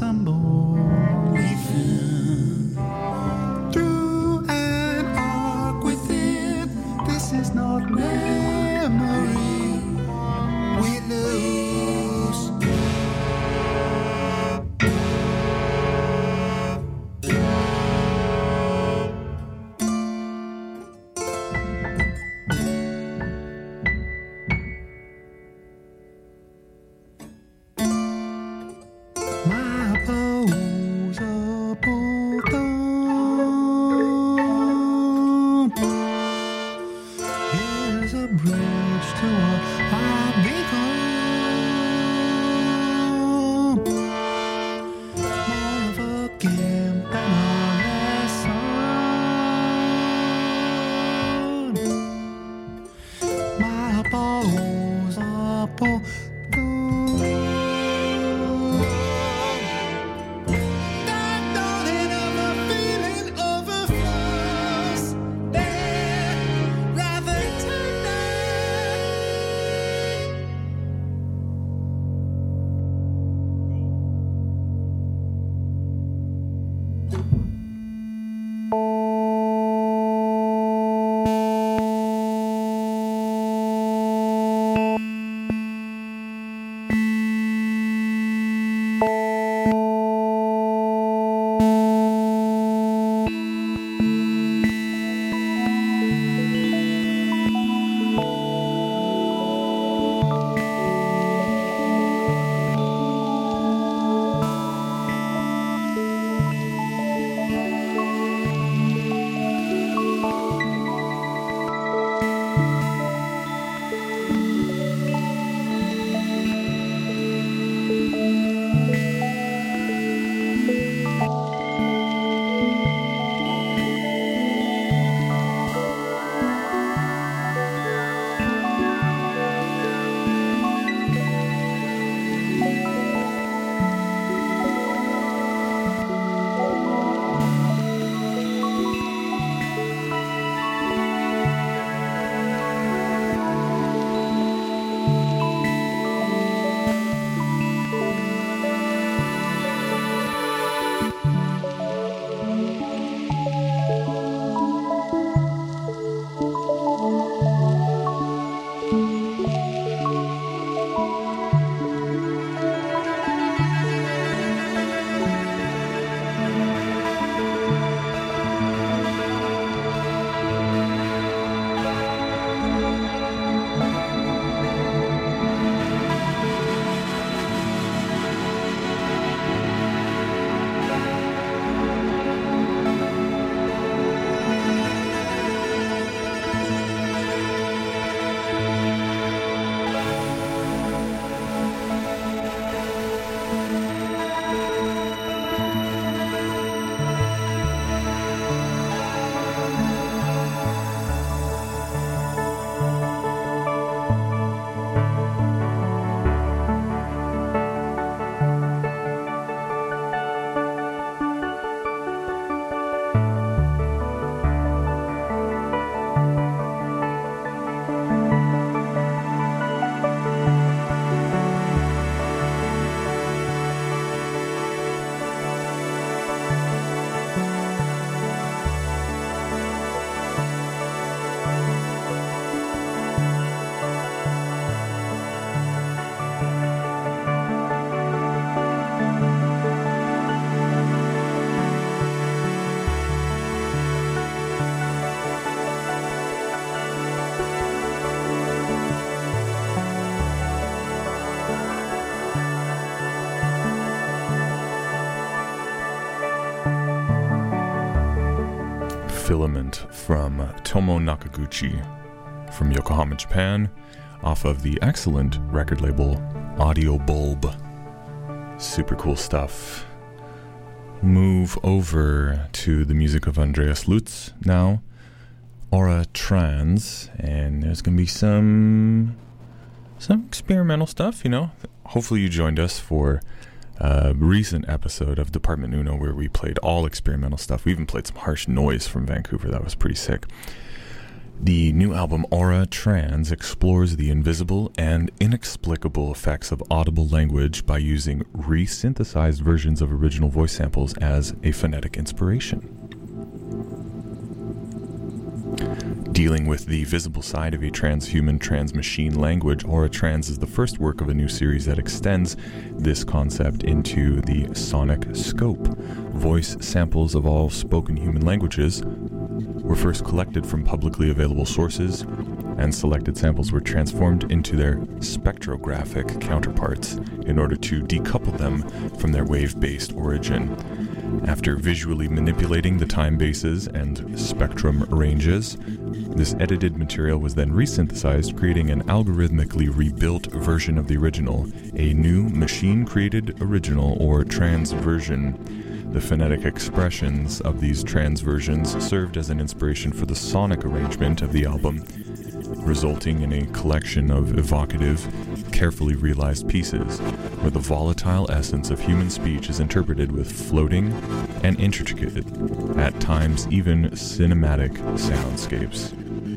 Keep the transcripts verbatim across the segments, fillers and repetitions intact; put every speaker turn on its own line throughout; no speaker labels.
ensemble within. Through an arc within, this is not memory we lose.
Filament from Tomo Nakaguchi from Yokohama, Japan, off of the excellent record label Audio Bulb. Super cool stuff. Move over to the music of Andreas Lutz now, Aura Trans, and there's going to be some some experimental stuff, you know. Hopefully you joined us for a recent episode of Department Uno where we played all experimental stuff. We even played some harsh noise from Vancouver. That was pretty sick. The new album Aura Trans explores the invisible and inexplicable effects of audible language by using re-synthesized versions of original voice samples as a phonetic inspiration. Dealing with the visible side of a transhuman transmachine language, Aura Trans is the first work of a new series that extends this concept into the sonic scope. Voice samples of all spoken human languages were first collected from publicly available sources, and selected samples were transformed into their spectrographic counterparts in order to decouple them from their wave-based origin. After visually manipulating the time bases and spectrum ranges, this edited material was then resynthesized, creating an algorithmically rebuilt version of the original, a new machine-created original or trans version. The phonetic expressions of these trans versions served as an inspiration for the sonic arrangement of the album, resulting in a collection of evocative, carefully realized pieces, where the volatile essence of human speech is interpreted with floating and intricate, at times even cinematic soundscapes.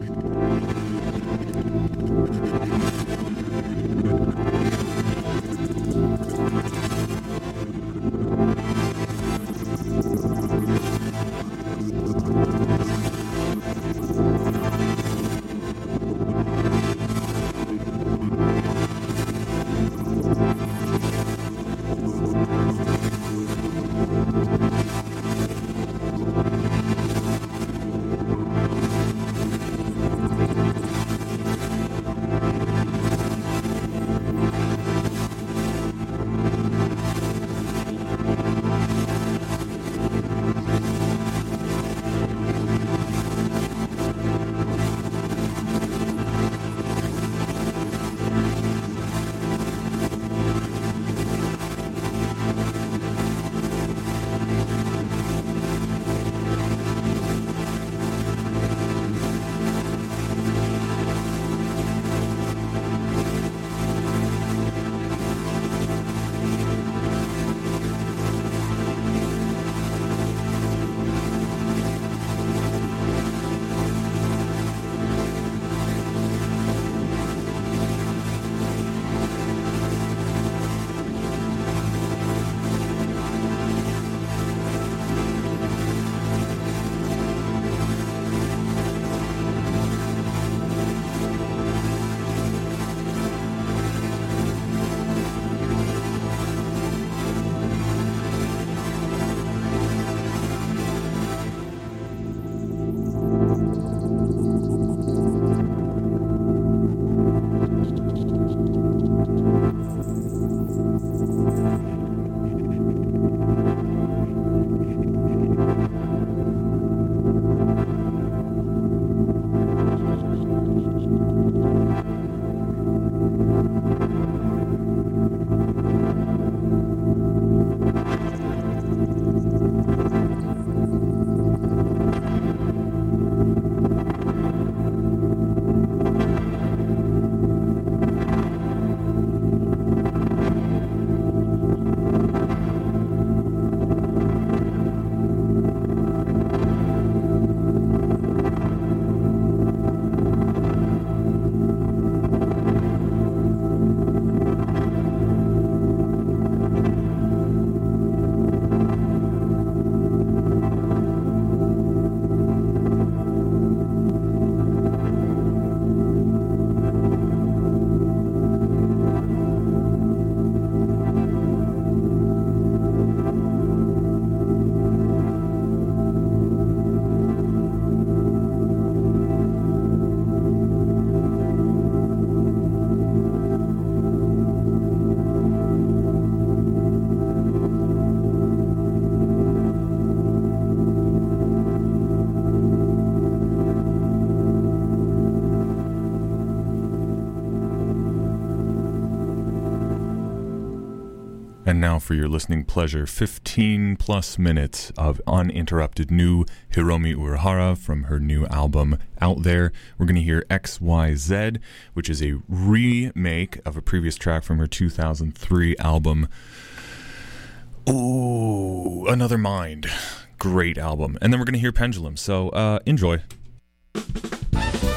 And now for your listening pleasure, fifteen plus minutes of uninterrupted new Hiromi Uehara from her new album Out There. We're going to hear X Y Z, which is a remake of a previous track from her two thousand three album. Ooh, Another Mind. Great album. And then we're going to hear Pendulum. So uh, enjoy.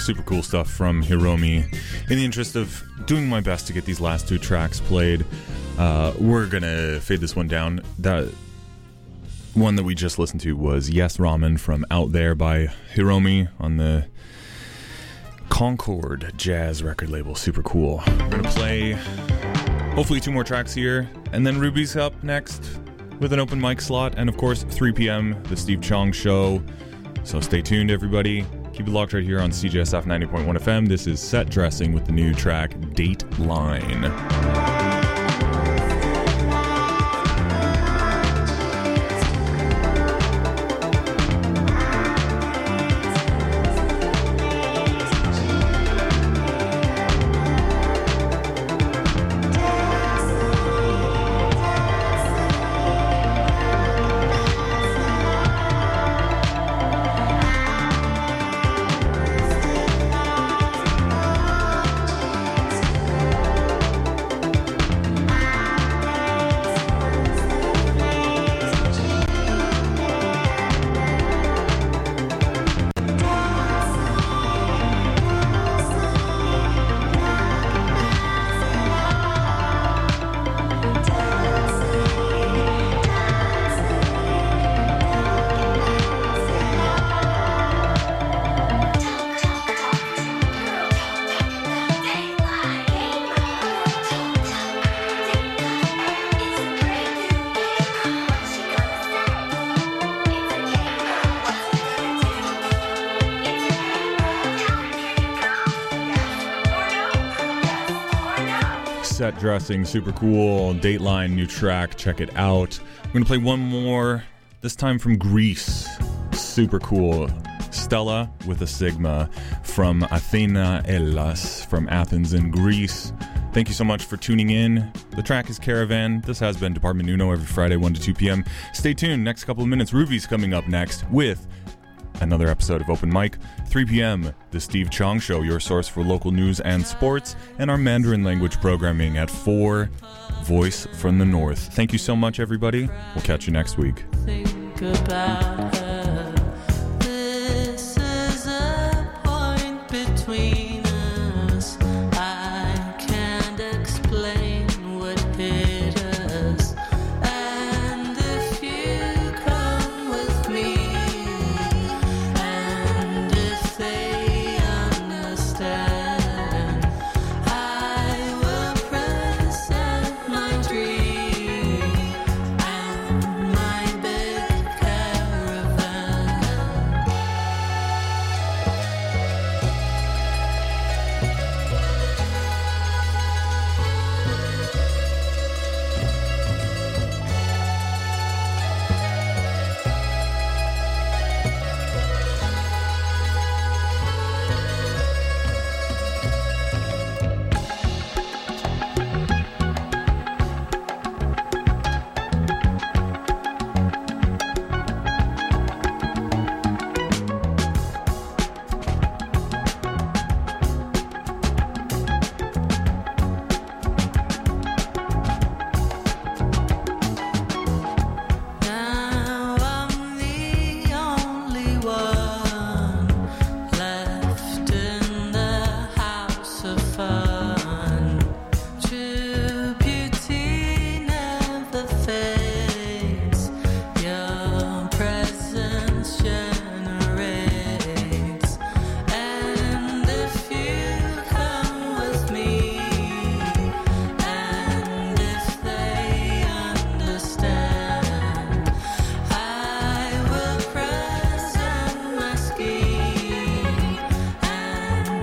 Super cool stuff from Hiromi. In the interest of doing my best to get these last two tracks played, uh, we're gonna fade this one down. That one that we just listened to was Yes Ramen from Out There by Hiromi on the Concord Jazz record label. Super cool. We're gonna play hopefully two more tracks here, and then Ruby's up next with an open mic slot, and of course three p.m. the Steve Chong Show. So stay tuned, everybody. Keep it locked right here on C J S F ninety point one F M. This is Set Dressing with the new track Dateline. Set Dressing, super cool. Dateline, new track, check it out. I'm gonna play one more, this time from Greece. Super cool. Stella with a Sigma from Athena Hellas, from Athens in Greece. Thank you so much for tuning in. The track is Caravan. This has been Department Uno every Friday, one to two p.m. Stay tuned. Next couple of minutes, Ruby's coming up next with another episode of Open Mic. three p.m. The Steve Chong Show, your source for local news and sports, and our Mandarin language programming at four, Voice from the North. Thank you so much, everybody. We'll catch you next week.
Think about her. This is a point between